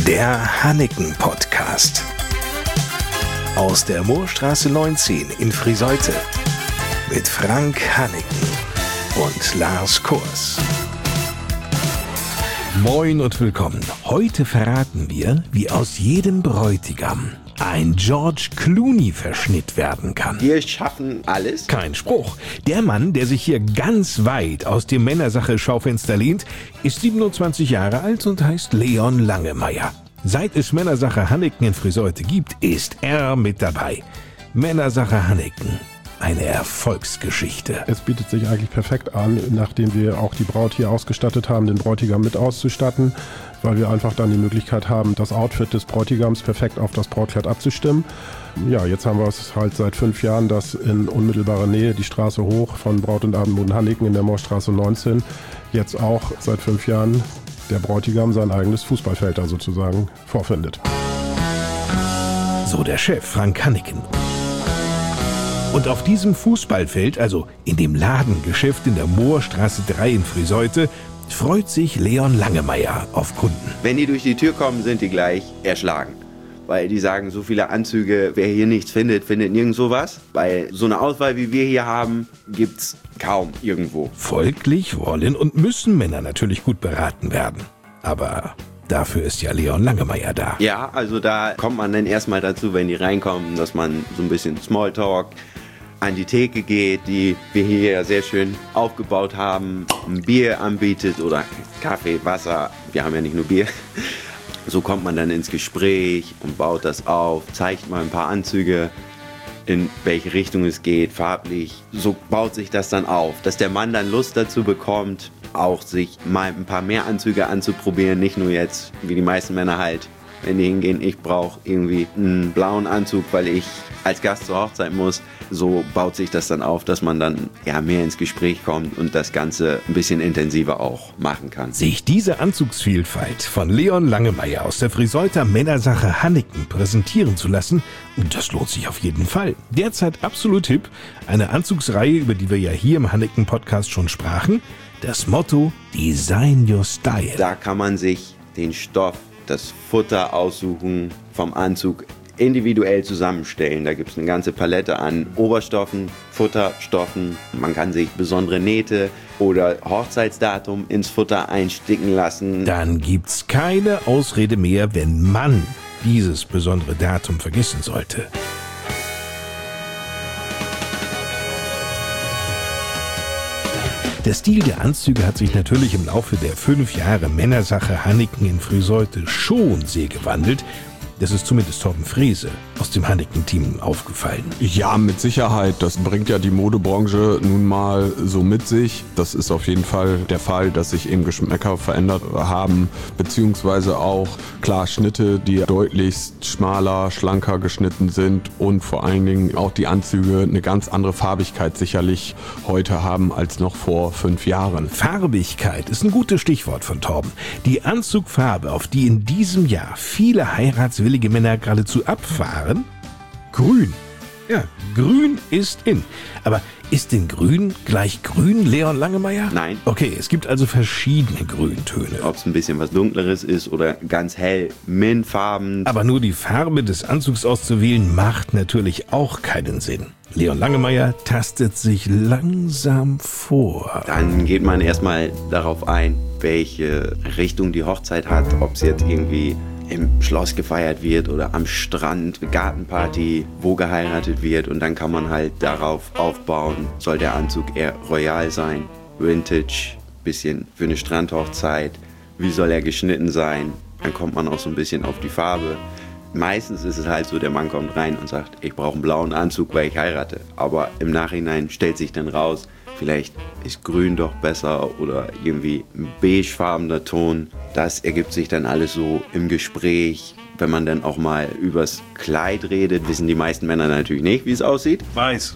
Der Hanneken-Podcast. Aus der Moorstraße 19 in Friseute. Mit Frank Hanneken und Lars Kors. Moin und willkommen. Heute verraten wir, wie aus jedem Bräutigam ein George Clooney-Verschnitt werden kann. Wir schaffen alles. Kein Spruch. Der Mann, der sich hier ganz weit aus dem Männersache-Schaufenster lehnt, ist 27 Jahre alt und heißt Leon Langemeier. Seit es Männersache Hanneken in Friseute gibt, ist er mit dabei. Männersache Hanneken. Eine Erfolgsgeschichte. Es bietet sich eigentlich perfekt an, nachdem wir auch die Braut hier ausgestattet haben, den Bräutigam mit auszustatten, weil wir einfach dann die Möglichkeit haben, das Outfit des Bräutigams perfekt auf das Brautkleid abzustimmen. Ja, jetzt haben wir es halt seit 5 Jahren, dass in unmittelbarer Nähe die Straße hoch von Braut- und Abendboden Hanneken in der Moorstraße 19 jetzt auch seit 5 Jahren der Bräutigam sein eigenes Fußballfeld da sozusagen vorfindet. So der Chef Frank Hanneken. Und auf diesem Fußballfeld, also in dem Ladengeschäft in der Moorstraße 3 in Friseute, freut sich Leon Langemeier auf Kunden. Wenn die durch die Tür kommen, sind die gleich erschlagen. Weil die sagen, so viele Anzüge, wer hier nichts findet, findet nirgendwo was. Weil so eine Auswahl, wie wir hier haben, gibt's kaum irgendwo. Folglich wollen und müssen Männer natürlich gut beraten werden. Aber dafür ist ja Leon Langemeier da. Ja, also da kommt man dann erstmal dazu, wenn die reinkommen, dass man so ein bisschen Smalltalk an die Theke geht, die wir hier ja sehr schön aufgebaut haben, ein Bier anbietet oder Kaffee, Wasser, wir haben ja nicht nur Bier. So kommt man dann ins Gespräch und baut das auf, zeigt mal ein paar Anzüge, in welche Richtung es geht, farblich. So baut sich das dann auf, dass der Mann dann Lust dazu bekommt, auch sich mal ein paar mehr Anzüge anzuprobieren, nicht nur jetzt, wie die meisten Männer halt, wenn die hingehen, ich brauche irgendwie einen blauen Anzug, weil ich als Gast zur Hochzeit muss. So baut sich das dann auf, dass man dann ja mehr ins Gespräch kommt und das Ganze ein bisschen intensiver auch machen kann. Sich diese Anzugsvielfalt von Leon Langemeier aus der Friseuter Männersache Hanneken präsentieren zu lassen, das lohnt sich auf jeden Fall. Derzeit absolut hip, eine Anzugsreihe, über die wir ja hier im Hanneken-Podcast schon sprachen. Das Motto Design Your Style. Da kann man sich den Stoff, das Futter aussuchen vom Anzug, individuell zusammenstellen. Da gibt es eine ganze Palette an Oberstoffen, Futterstoffen. Man kann sich besondere Nähte oder Hochzeitsdatum ins Futter einsticken lassen. Dann gibt's keine Ausrede mehr, wenn man dieses besondere Datum vergessen sollte. Der Stil der Anzüge hat sich natürlich im Laufe der 5 Jahre Männersache Hanneken in Friseute schon sehr gewandelt. Das ist zumindest Torben Frese aus dem Hanneken-Team aufgefallen. Ja, mit Sicherheit. Das bringt ja die Modebranche nun mal so mit sich. Das ist auf jeden Fall der Fall, dass sich eben Geschmäcker verändert haben, beziehungsweise auch klar Schnitte, die deutlichst schmaler, schlanker geschnitten sind und vor allen Dingen auch die Anzüge eine ganz andere Farbigkeit sicherlich heute haben als noch vor 5 Jahren. Farbigkeit ist ein gutes Stichwort von Torben. Die Anzugfarbe, auf die in diesem Jahr viele heiratswillige Männer geradezu abfahren? Grün. Ja, grün ist in. Aber ist denn grün gleich grün, Leon Langemeier? Nein. Okay, es gibt also verschiedene Grüntöne. Ob es ein bisschen was Dunkleres ist oder ganz hell, mintfarben. Aber nur die Farbe des Anzugs auszuwählen, macht natürlich auch keinen Sinn. Leon Langemeier tastet sich langsam vor. Dann geht man erstmal darauf ein, welche Richtung die Hochzeit hat, ob es jetzt irgendwie im Schloss gefeiert wird oder am Strand, Gartenparty, wo geheiratet wird, und dann kann man halt darauf aufbauen, soll der Anzug eher royal sein, Vintage, bisschen für eine Strandhochzeit, wie soll er geschnitten sein, dann kommt man auch so ein bisschen auf die Farbe. Meistens ist es halt so, der Mann kommt rein und sagt, ich brauche einen blauen Anzug, weil ich heirate, aber im Nachhinein stellt sich dann raus, vielleicht ist grün doch besser oder irgendwie ein beigefarbener Ton. Das ergibt sich dann alles so im Gespräch. Wenn man dann auch mal übers Kleid redet, wissen die meisten Männer natürlich nicht, wie es aussieht. Weiß.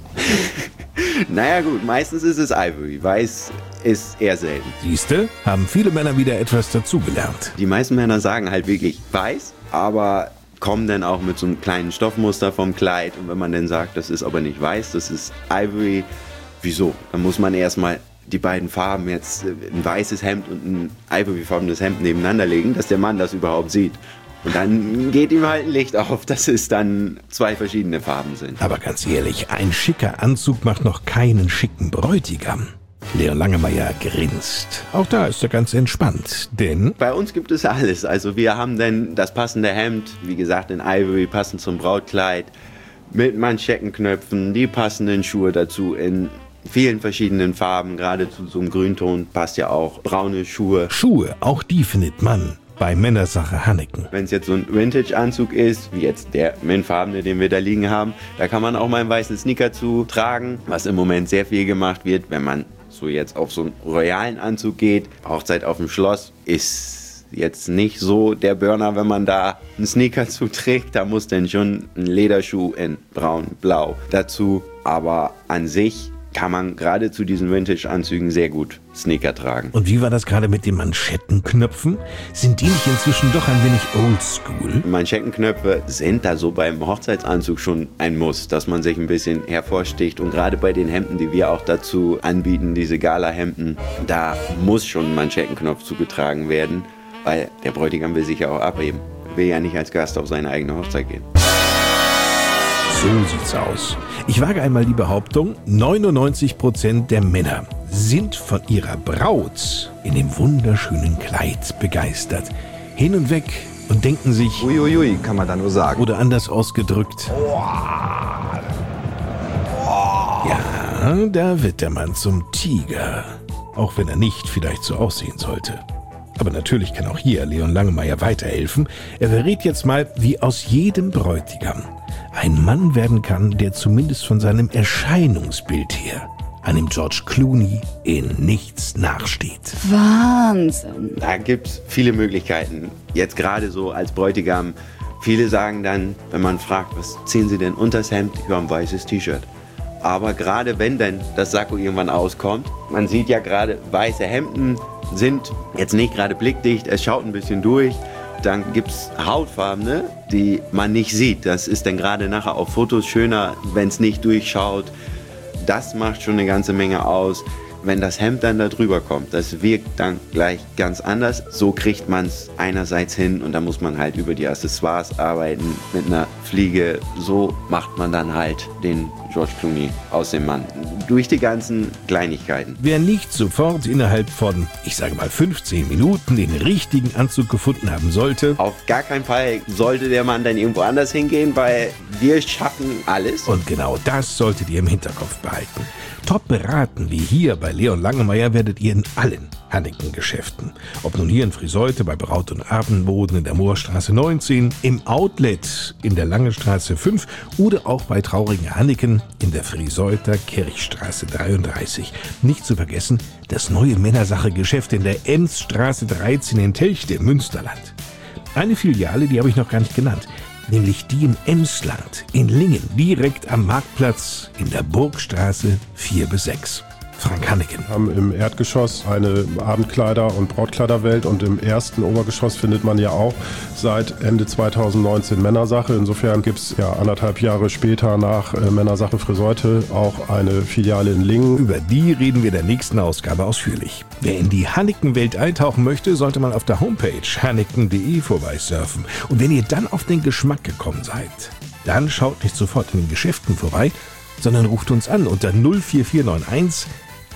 Naja gut, meistens ist es Ivory. Weiß ist eher selten. Siehste, haben viele Männer wieder etwas dazugelernt. Die meisten Männer sagen halt wirklich weiß, aber kommen dann auch mit so einem kleinen Stoffmuster vom Kleid. Und wenn man dann sagt, das ist aber nicht weiß, das ist Ivory, wieso? Dann muss man erstmal die beiden Farben jetzt, ein weißes Hemd und ein ivoryfarbenes Hemd nebeneinander legen, dass der Mann das überhaupt sieht. Und dann geht ihm halt ein Licht auf, dass es dann 2 verschiedene Farben sind. Aber ganz ehrlich, ein schicker Anzug macht noch keinen schicken Bräutigam. Leon Langemeier grinst. Auch da ist er ganz entspannt, denn Bei uns gibt es alles. Also wir haben dann das passende Hemd, wie gesagt in Ivory, passend zum Brautkleid, mit Manschettenknöpfen, die passenden Schuhe dazu in vielen verschiedenen Farben. Gerade zu so einem Grünton passt ja auch braune Schuhe. Schuhe, auch die findet man bei Männersache Hanneken. Wenn es jetzt so ein Vintage-Anzug ist, wie jetzt der mintfarbene, den wir da liegen haben, da kann man auch mal einen weißen Sneaker zu tragen, was im Moment sehr viel gemacht wird. Wenn man so jetzt auf so einen royalen Anzug geht, Hochzeit auf dem Schloss, ist jetzt nicht so der Burner, wenn man da einen Sneaker zuträgt. Da muss dann schon ein Lederschuh in braun, blau dazu. Aber an sich kann man gerade zu diesen Vintage-Anzügen sehr gut Sneaker tragen. Und wie war das gerade mit den Manschettenknöpfen? Sind die nicht inzwischen doch ein wenig oldschool? Manschettenknöpfe sind da so beim Hochzeitsanzug schon ein Muss, dass man sich ein bisschen hervorsticht. Und gerade bei den Hemden, die wir auch dazu anbieten, diese Gala-Hemden, da muss schon ein Manschettenknopf zugetragen werden, weil der Bräutigam will sich ja auch abheben. Will ja nicht als Gast auf seine eigene Hochzeit gehen. So sieht's aus. Ich wage einmal die Behauptung, 99% der Männer sind von ihrer Braut in dem wunderschönen Kleid begeistert. Hin und weg und denken sich, Uiuiui, kann man da nur sagen. oder anders ausgedrückt, ja, da wird der Mann zum Tiger. Auch wenn er nicht vielleicht so aussehen sollte. Aber natürlich kann auch hier Leon Langemeier weiterhelfen. Er verrät jetzt mal, wie aus jedem Bräutigam ein Mann werden kann, der zumindest von seinem Erscheinungsbild her einem George Clooney in nichts nachsteht. Wahnsinn. Da gibt's viele Möglichkeiten. Jetzt gerade so als Bräutigam. Viele sagen dann, wenn man fragt, was ziehen Sie denn unters Hemd? Ja, ein weißes T-Shirt. Aber gerade wenn dann das Sakko irgendwann auskommt, man sieht ja gerade, weiße Hemden sind jetzt nicht gerade blickdicht, es schaut ein bisschen durch. Dann gibt es Hautfarbene, die man nicht sieht. Das ist dann gerade nachher auf Fotos schöner, wenn es nicht durchschaut. Das macht schon eine ganze Menge aus. Wenn das Hemd dann da drüber kommt, das wirkt dann gleich ganz anders. So kriegt man es einerseits hin und da muss man halt über die Accessoires arbeiten mit einer Fliege. So macht man dann halt den George Clooney aus dem Mann. Durch die ganzen Kleinigkeiten. Wer nicht sofort innerhalb von, ich sage mal 15 Minuten den richtigen Anzug gefunden haben sollte, Auf gar keinen Fall sollte der Mann dann irgendwo anders hingehen, weil wir schaffen alles. und genau das solltet ihr im Hinterkopf behalten. Top beraten wie hier bei Leon Langemeier werdet ihr in allen Hanneken-Geschäften. Ob nun hier in Friseute bei Braut- und Abendmoden in der Moorstraße 19, im Outlet in der Langestraße 5 oder auch bei Traurigen Hanneken in der Friseuter Kirchstraße 33. Nicht zu vergessen, das neue Männersache-Geschäft in der Emsstraße 13 in Telchte im Münsterland. Eine Filiale, die habe ich noch gar nicht genannt, nämlich die im Emsland in Lingen, direkt am Marktplatz in der Burgstraße 4-6. Frank Hanneken. Wir haben im Erdgeschoss eine Abendkleider- und Brautkleiderwelt und im ersten Obergeschoss findet man ja auch seit Ende 2019 Männersache. Insofern gibt es ja 1,5 Jahre später nach Männersache Friseute auch eine Filiale in Lingen. Über die reden wir in der nächsten Ausgabe ausführlich. Wer in die Hanneken-Welt eintauchen möchte, sollte mal auf der Homepage hanneken.de vorbeisurfen. Und wenn ihr dann auf den Geschmack gekommen seid, dann schaut nicht sofort in den Geschäften vorbei, sondern ruft uns an unter 04491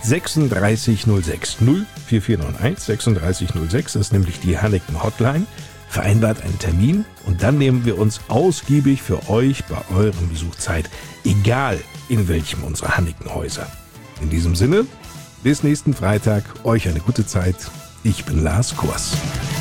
3606. 04491 3606 ist nämlich die Hanneken Hotline. Vereinbart einen Termin und dann nehmen wir uns ausgiebig für euch bei eurem Besuch Zeit, egal in welchem unserer Hannekenhäuser. In diesem Sinne, bis nächsten Freitag, euch eine gute Zeit. Ich bin Lars Kors.